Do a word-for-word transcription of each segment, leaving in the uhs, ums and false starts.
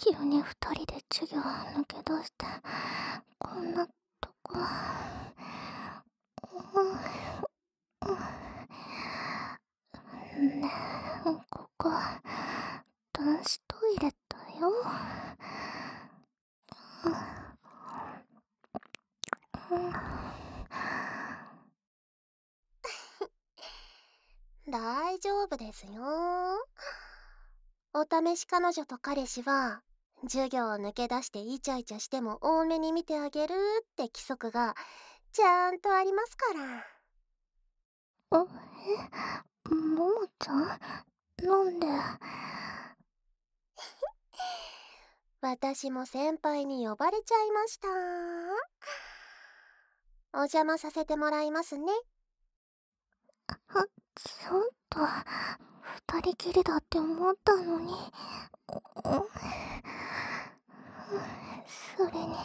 急に二人で授業抜け出して、こんなとこ。ねえ、ここ、男子トイレだよ。 大丈夫ですよ。お試し彼女と彼氏は授業を抜け出してイチャイチャしても多めに見てあげるって規則がちゃんとありますから。 あ、え、ももちゃん、なんで？ 私も先輩に呼ばれちゃいました。お邪魔させてもらいますね。 あ、ちょっと、二人きりだって思ったのに。それに、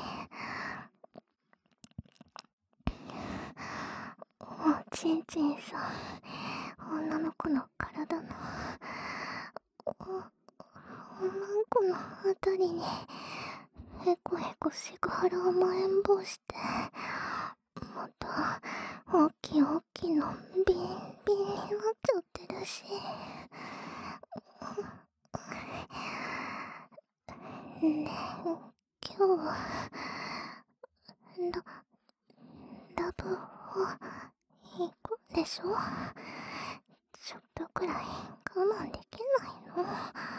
おちんちんさん、女の子の体の、お、女の子のあたりに、へこへこセクハラをまん延して、また、大きい大きいのビンビンになっちゃってるし。ねえ、今日は、ラ、ラブを行くんでしょ？ちょっとくらい我慢できないの？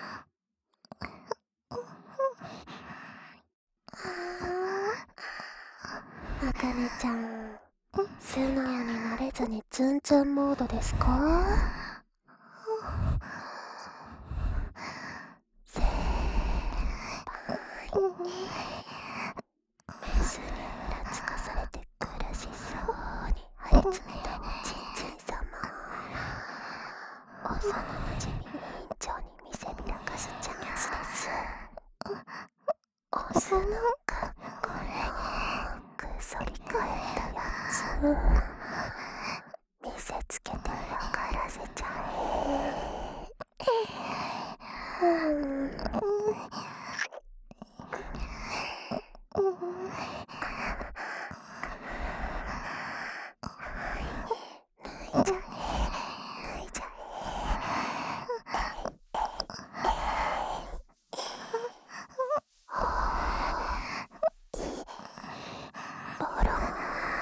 あかねちゃん、素直になれずにツンツンモードですか？先輩、メスにふらつかされて苦しそうに張り詰めたおちんちん様を幼なじみ委員長に見せびらかすチャンスです。オスのかっこよく反り返ったやつ見せつけて分からせちゃえ。うん泣いちゃえ、泣いちゃえ。ボロン。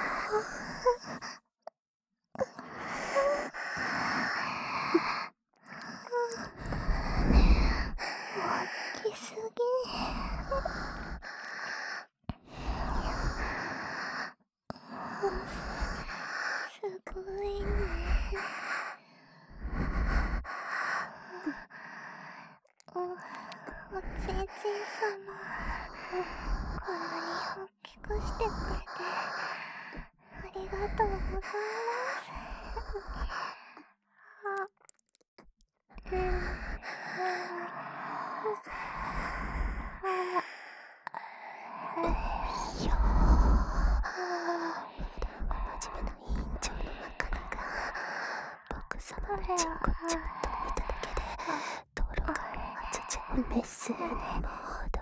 大きすぎ。すごいね。お、おちんちん様、こんなに大きくしてくれてありがとうございます。あ、うん、うん、 いやー、普段は真面目な委員長の中身が僕様のチンコちょっと見ただけでトールが発情メスのモード。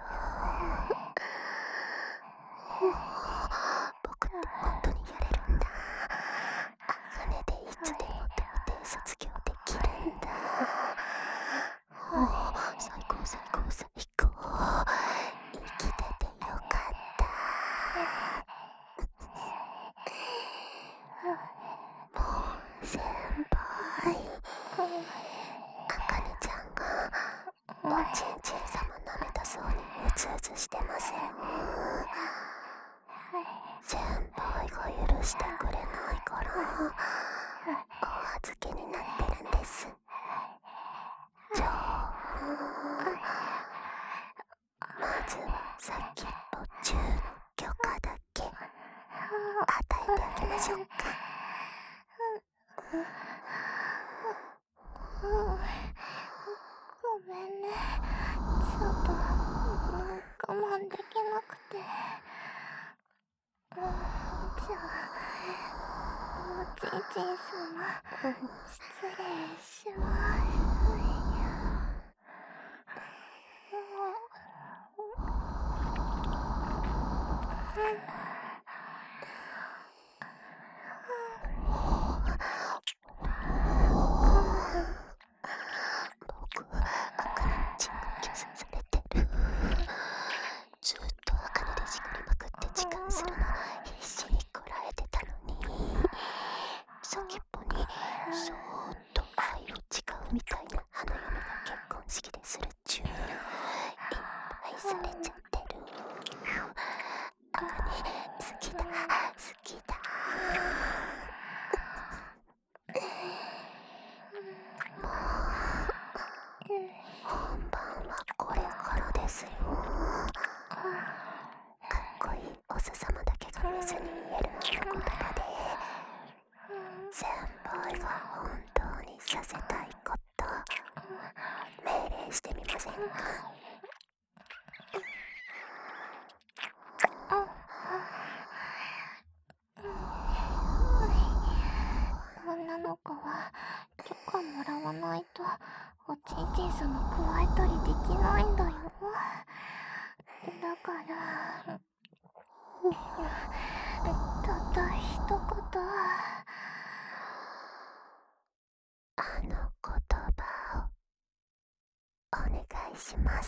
僕って本当にやれるんだ。あかねでいつでも童貞卒業できるんだ。最高最高最高。生きててよかった。もう先輩、あかねちゃんがおちんちん様舐めたそうにうつうつしてますよ。先輩が許してくれないからお預けになってるんです。じゃあまずは先っぽ中の許可だけ与えてあげましょうか。 ごめんね。ちょっと、我慢できなくて。じゃあ、おちんちん様、失礼します。 みたいな花嫁が結婚式でするっちゅう。いっぱいされちゃってる。あかね好きだ好きだ。もう本番はこれからですよ。かっこいいおすさまだけがメスに言える言葉で先輩が本当にさせたいこと命令してみませんか？ 女の子は許可もらわないとおちんちん様加えたりできないんだよ。だからたった一言あの言葉をお願いします。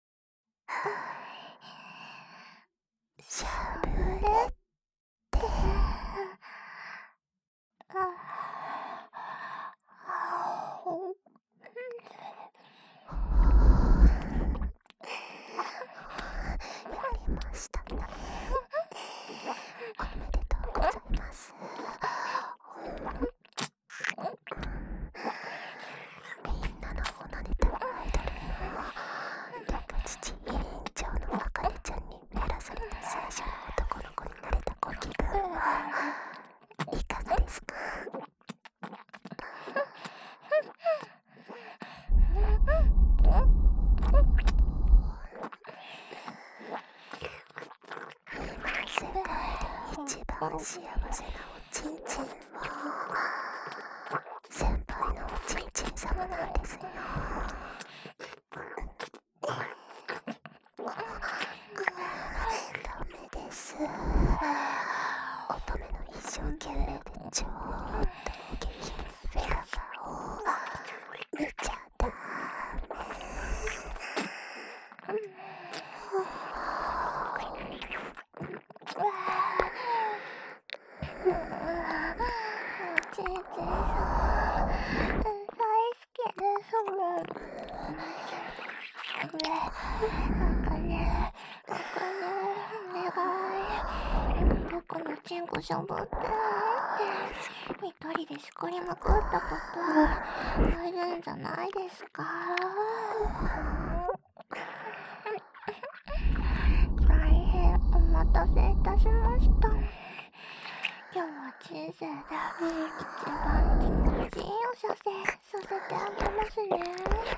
しゃぶれってやりましたね。おめでとうございます。みんなのおなネタのアイドルのてか父委員長のあかねちゃんにやらされた最初の男の子になれたご気分はいかがですか？今世界で一番幸せなおちんちんは先輩のおちんちん様なんですよ。ダメです。乙女の一生懸命でちょっとお下品なフェラ顔見ちゃダメ。 おちんちんさん大好きですもん。ね、なんかね、なんかね、お願い。僕のチンコしゃぶって。一人でしこりまくったことあるんじゃないですか？大変お待たせいたしました。今日は人生で一番気持ちいいお射精させてあげますね。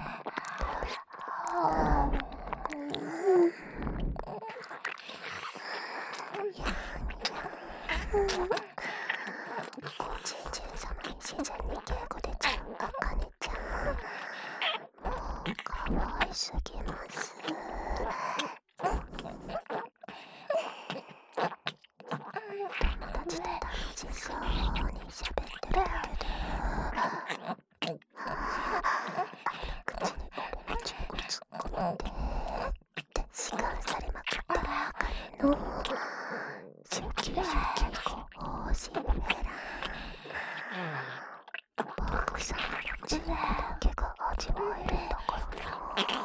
はぁ、 おちんちん様に自然に稽古出ちゃうあかねちゃん、もうかわいすぎます。友達と楽しそうに喋ってるけど口に俺のチンコ突っ込んででしかんされまくったらあかねのシュキシュキ高しフェラ僕さんのチンコだけが味わえるんだからな。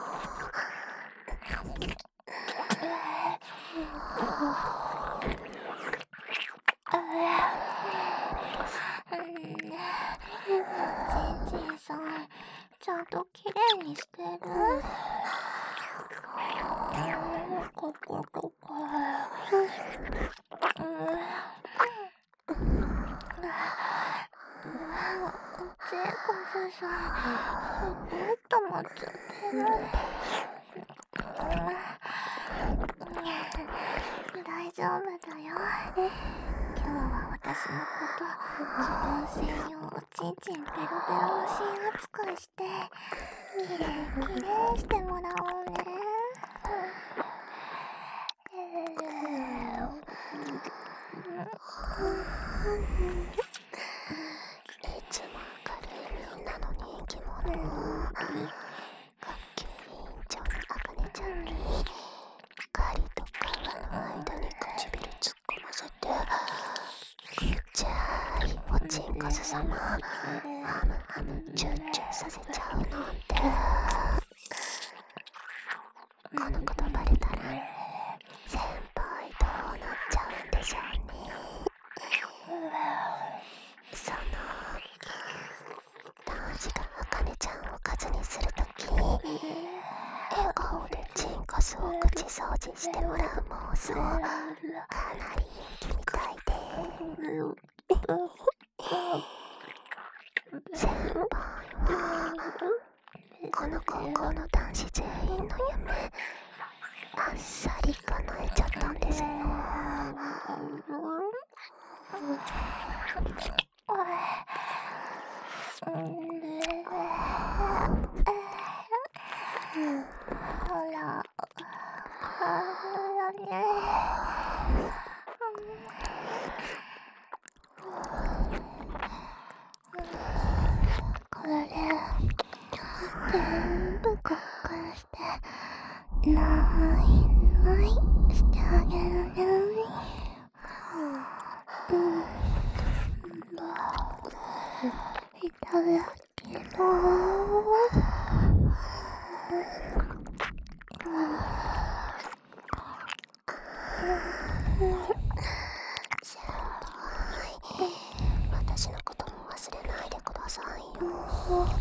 ちんちんさんちゃんときれいにしてる？こことかチンコスさんすごい溜まっちゃってる。大丈夫だよ。今日は私のこと自分専用おちんちんペロペロマシン扱いしてきれいきれいしてもらおうね。 いつも明るいみんなの人気者学級委員長のあかねちゃんに狩りと皮の間に唇突っ込ませてくっちゃいおちんこす様ハムハムチューチ中させちゃうなんて。このことバレたら先輩どうなっちゃうんでしょうね。その男子が茜ちゃんを数にするとき笑顔でチンコスを口掃除してもらう妄想、かなり人気みたいで、先輩はこの高校の男子全員の夢あっさり叶えちゃったんですよ。 ほら、ほらね。これ全部交換してないないしてあげるね。うん。いただけど先輩、私のことも忘れないでくださいよ。もう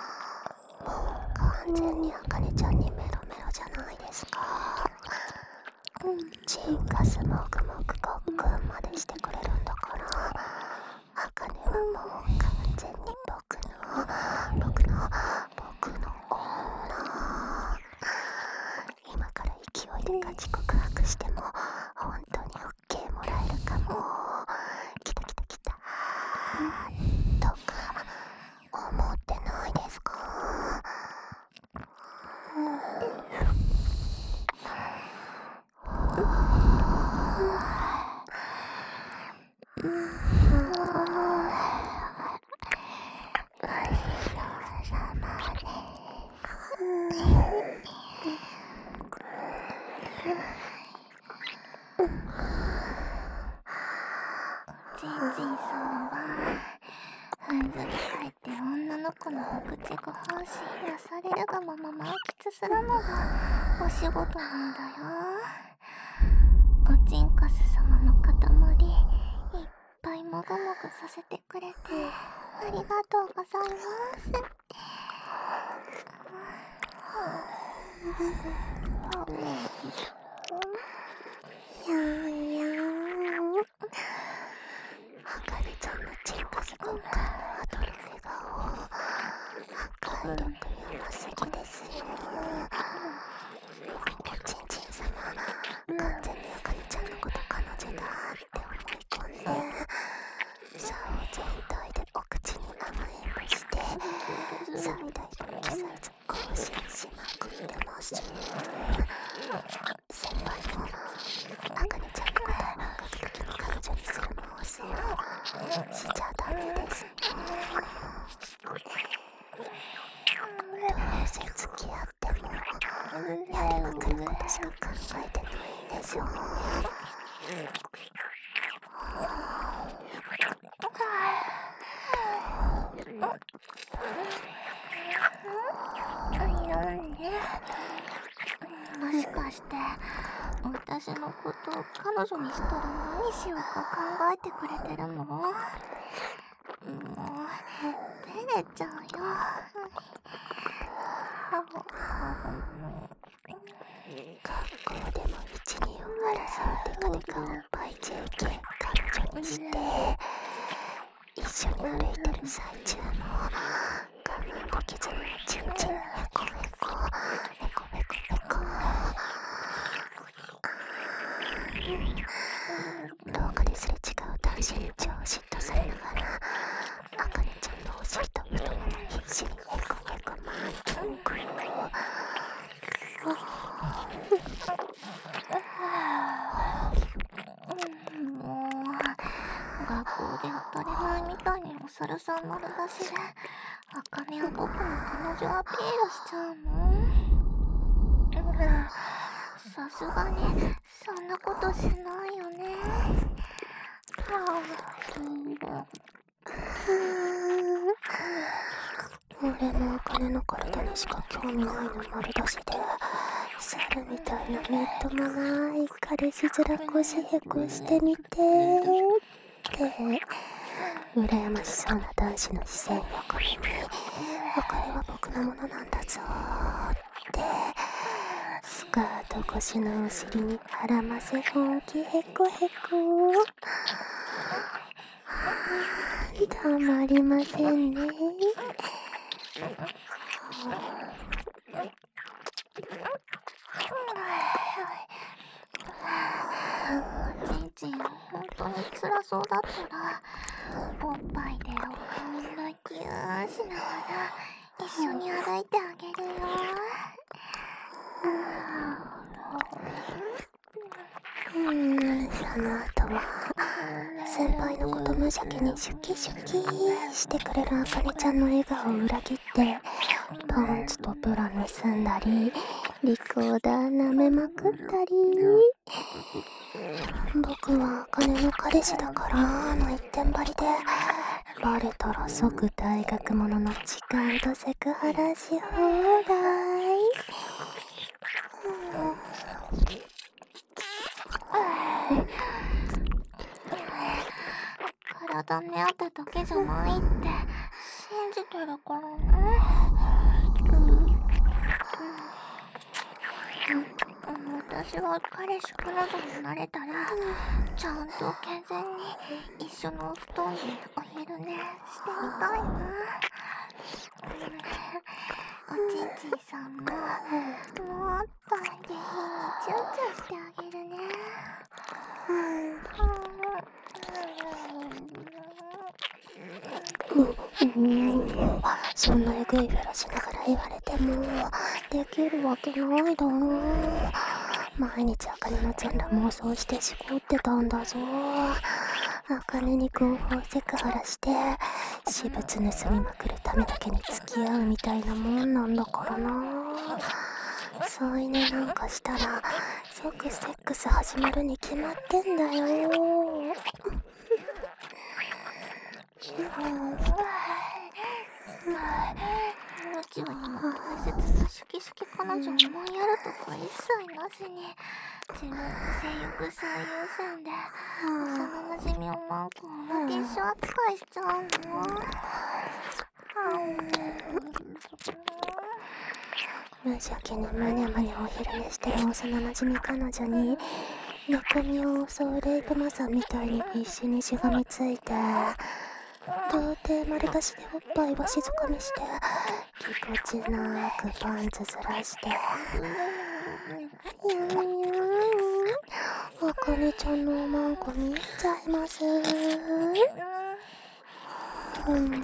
完全に茜ちゃんにメロメロじゃないですか。チンカスもぐもぐごっくんまでしてくれるんだから、茜はもう完全に僕の僕の僕の女。今から勢いでガチ告白しても本当に OK もらえるかも。きたきたきたとか思ってないですか？ ジンジン様はふんぞり返って女の子のお口ご奉仕癒されるがまま満喫するのがお仕事なんだよ。おちんかす様の塊いっぱいもぐもぐさせてくれてありがとうございます。 やんやん。茜ちゃんのチンカス今回はどる笑顔、赤い毒山すぎですよ。おちんちん様、完全に茜ちゃんのこと彼女だって思い込んで、竿全体でお口に甘えんぶして最大のサイズ更新しまくってます。先輩も茜ちゃんのことを本格的に彼女にする妄想をしちゃダメですよ。どうせ付き合ってもやりまくることしか考えてないんでしょう。 もしかして私のことを彼女にしたら何しようか考えてくれてるの？もう照れちゃうよ。 学校でも一二を争うデカデカおっぱい ジェーケー 彼女にして一緒に歩いてる最中も顔面小傷のチンチンにヘコヘコヘコヘコヘコ。廊下ですれ違う男子に超嫉妬されながら茜ちゃんのお尻と太もも必死にヘコヘコマーキング。 もう学校で当たり前みたいにお猿さん丸出しで茜は僕の彼女アピールしちゃうの？さすがにそんなことしないよね。 俺もお金の体にしか興味ないの丸出しで、猿みたいなみっともない彼氏面腰へこしてみてって羨ましそうな男子の視線横耳、お金は僕のものなんだぞってスカート越しのお尻に絡ませ本気へこへこ。たまりませんね。 ちんちん、本当に辛そうだったら、おっぱいでお顔をキューしながら一緒に歩いてあげるよ。 うーん、その後は先輩のこと無邪気にシュキシュキしてくれるあかねちゃんの笑顔を裏切ってパンツとブラ盗んだりリコーダー舐めまくったり、僕はあかねの彼氏だからの一点張りでバレたら即大学ものの時間とセクハラし放題。 体目当てだけじゃないって信じてるからね。私は彼氏彼女になれたらちゃんと健全に一緒のお布団でお昼寝してみたいな。おちんちんさんももっと下品にチューチューしてあげるね。 うん、そんなえぐいフェラしながら言われてもできるわけないだろう。毎日あかねの全裸妄想してしこってたんだぞ。あかねに合法セクハラして私物盗みまくるためだけに付き合うみたいなもんなんだからな。添い寝なんかしたら即セックス始まるに決まってんだよ。 うちは今大切さシュキシュキ彼女を思いやるとか一切なしに自分の性欲最優先で幼なじみをマンコをマティッシュ扱いしちゃうの。 無邪気にむにゃむにゃお昼寝してる幼なじみ彼女に中身を襲うレイプマサみたいに必死にしがみついて到底丸出しでおっぱいわしづかみしてぎこちなくパンツずらしてやんやんあかねちゃんのおまんこ見えちゃいます。うん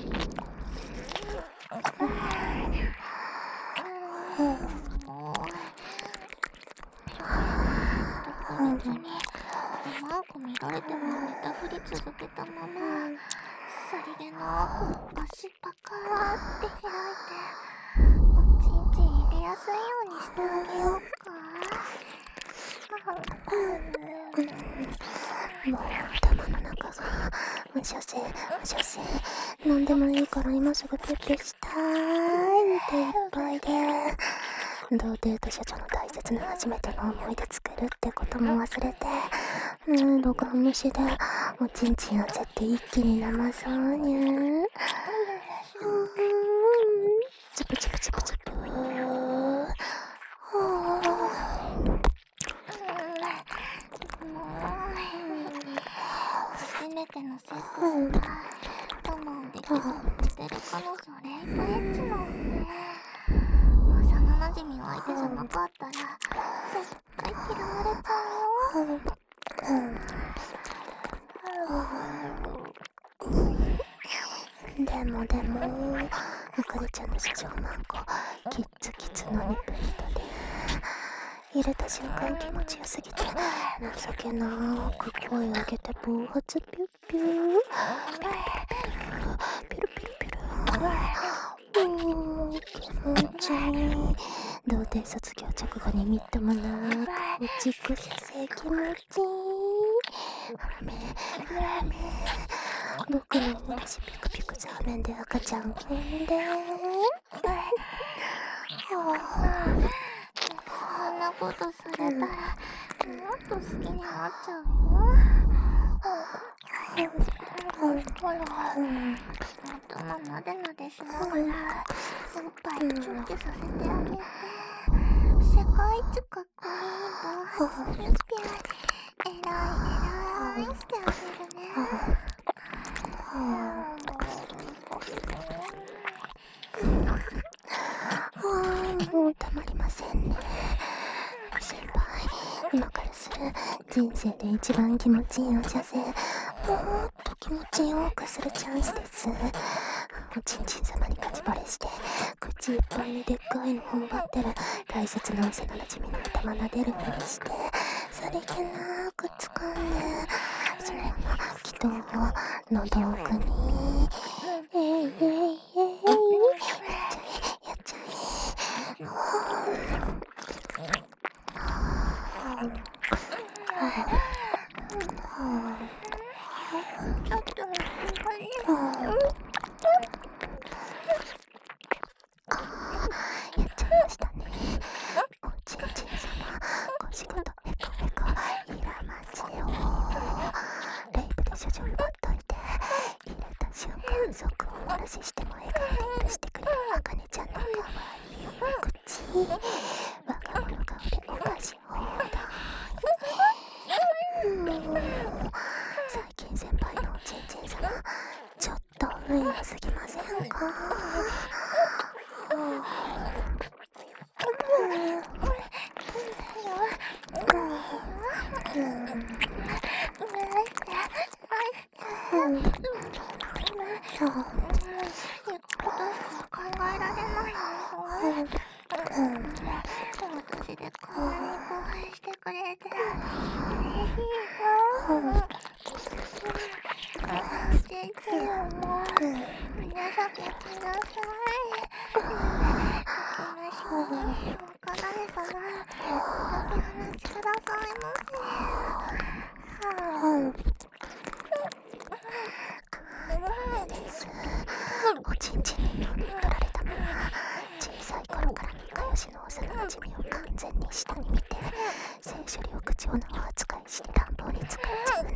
別にマーク見られても寝たふり続けたままさりげなく足パカーって開いておちんちん入れやすいようにしてあげようか。 もう頭の中が無所詮無所詮何でもいいから今すぐピュッピュしたいでいっぱいで、童貞と社長の大切な初めての思い出作るってことも忘れてうん露顔無視でおちんちん焦って一気に生そうにゃんツプツプツプツプ初めてのセックスが我慢できずにしてる彼女レイプエッチなんね。幼なじみの相手じゃなかったら絶対嫌われちゃうよ。 でもでもあかねちゃんの社長マンコキッツキツのニプリとで入れた瞬間気持ちよすぎて情けなく声を上げて暴発ピュッピューピュルピュルピュルピュルピュルピュルうー気持ちいい。童貞卒業直後にみっともなく落ちこしせ気持ちいい。ほらめほらめ僕の昔ピクピクザーメンで赤ちゃん産んでそんなことされたら、もっと好きになっちゃうよ。ほら、もっともなでなでしながら、おっぱいチョッキさせてあげて、世界一かっこいいんだ。スピア、えらいえらいしてあげるね。 もうたまりませんね。先輩、今からする人生で一番気持ちいいお茶せもっと気持ちよくするチャンスです。おちんちん様に勝ちバレして、口いっぱいにでっかいの踏ん張ってる大切な幼なじみの頭撫でるふりして、さりげなく掴んで、そのまま気筒を喉奥に、えいえいえい、やっちゃえ、やっちゃえ。 ちょっと待って、 やっちゃいましたね。おちんちん様、ご仕事へこへこ、いらまちをレイプで処女に持っといて、入れた瞬間即お漏らししても笑顔で許してくれるあかねちゃんのかわいい口、我が物顔でお菓子放題。最近先輩のおちんちん様、ちょっと不意すぎませんか？ 私でこんなに興奮してくれて嬉しいな。ちんちんも紫ください。行きましょう。おかげさま、解き放ちくださいませ。 です。おちんちんに取られたまま小さい頃から仲良しの幼なじみを完全に下に見て、性処理を口をの扱いし乱暴に使っちゃうのを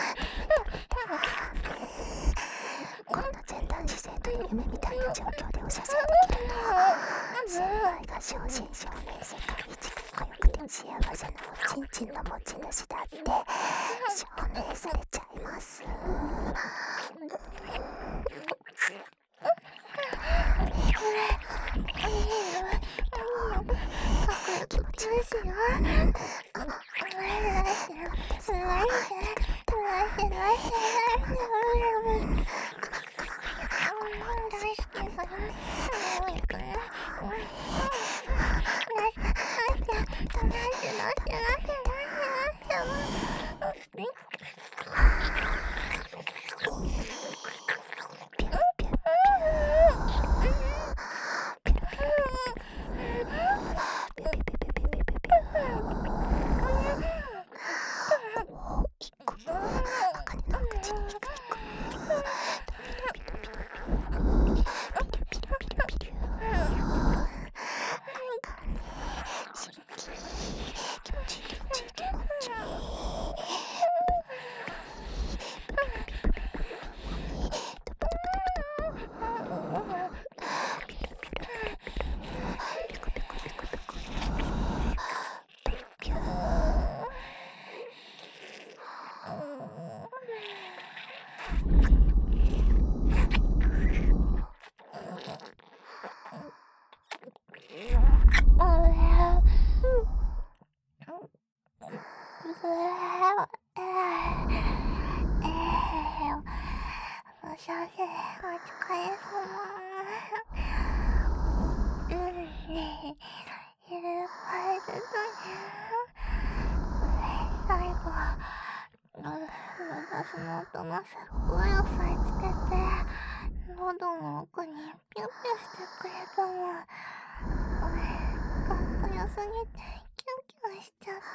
こんな前段姿勢という夢みたいな状況でおしゃせできるのは、先輩が正真正銘世界一かっこよくて幸せなおちんちんの持ち主だって証明されちゃいます。気持ちよくおしゃせ、お疲れ様。うんね、いっぱい出たね。最後、ロダスの音もすっごい押さえつけて、喉の奥にピュッピュしてくれたの。かっこよすぎて、キュンキュンしちゃった。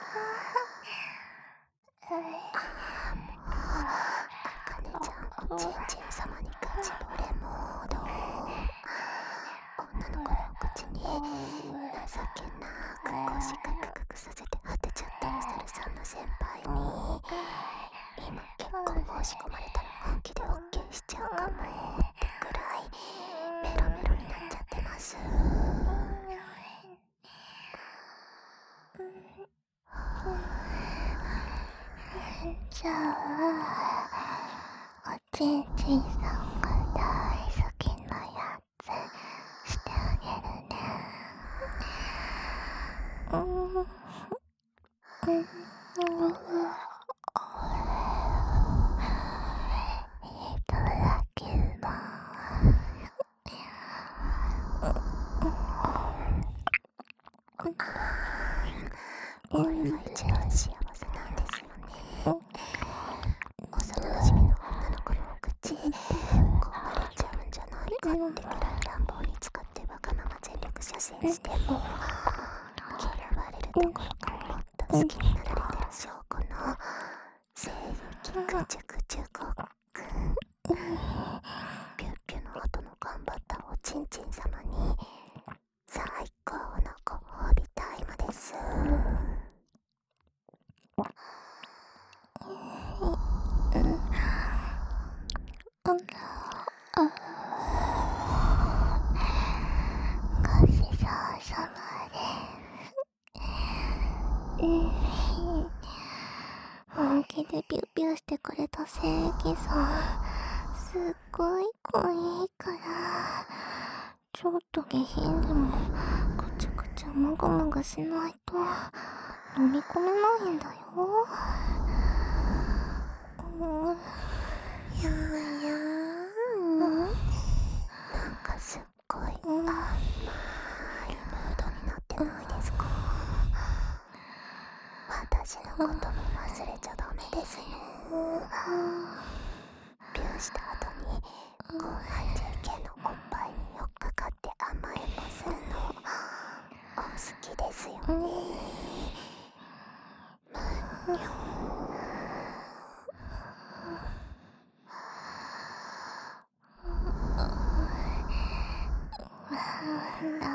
あかねちゃん、 おちんちん様にガチ惚れモード。女の子の口に情けなく腰かクククさせて果てちゃったりするそんな先輩に今結婚申し込まれたら本気で オーケー しちゃうかもってくらいメロメロになっちゃってます。 じゃあおちんちんさんが大好きなやつしてあげるね。うんうんいただきますこれが一番幸せなんですよね。幼なじみの女の子の口壊れちゃうんじゃないかってくらい乱暴に使ってわがまま全力射精しても嫌われるところかもっと好きになられてる証拠の精液ぐちゅぐちゅごっくん。ピュッピュの後の頑張ったおちんちん様に最高のご褒美タイムです。 ごちそうさまです。本気でピュッピュしてくれた正義さんすっごい濃いからちょっと下品でもぐちゃぐちゃもぐもぐしないと飲み込めないんだよ。うんやーやーなんかすっごい甘いムードになってないですか？私のことも忘れちゃダメですよ。ピューした後に後輩 ジェーケー のおっぱいに寄っかかって甘えんぼするのお好きですよね。むにょだ